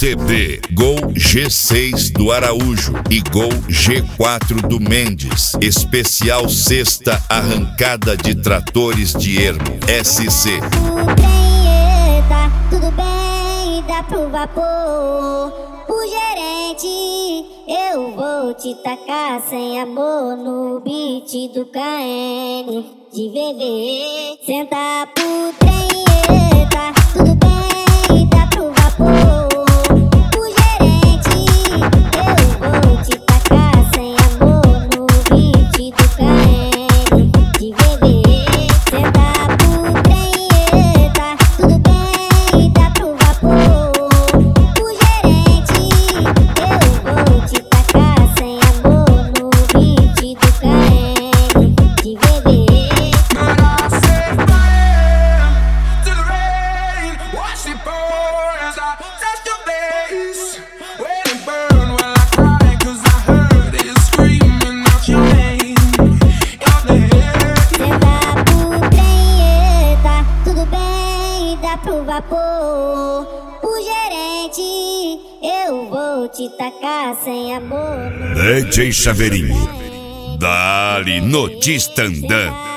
CD Gol G6 do Araújo e Gol G4 do Mendes. Especial sexta arrancada de tratores de ermo. SC. Tudo bem, dá pro vapor. O gerente, eu vou te tacar sem amor no beat do KN de VV. Senta pro trem, tudo bem, dá pro vapor. O gerente, eu vou te tacar sem amor no beat do KN de VV. Senta pro trem, tudo bem, dá pro vapor. O gerente, eu vou te tacar sem amor no beat do KN de VV. Pro vapor, o gerente, eu vou te tacar sem amor. DJ Chaveirinho, dali no Tistandã.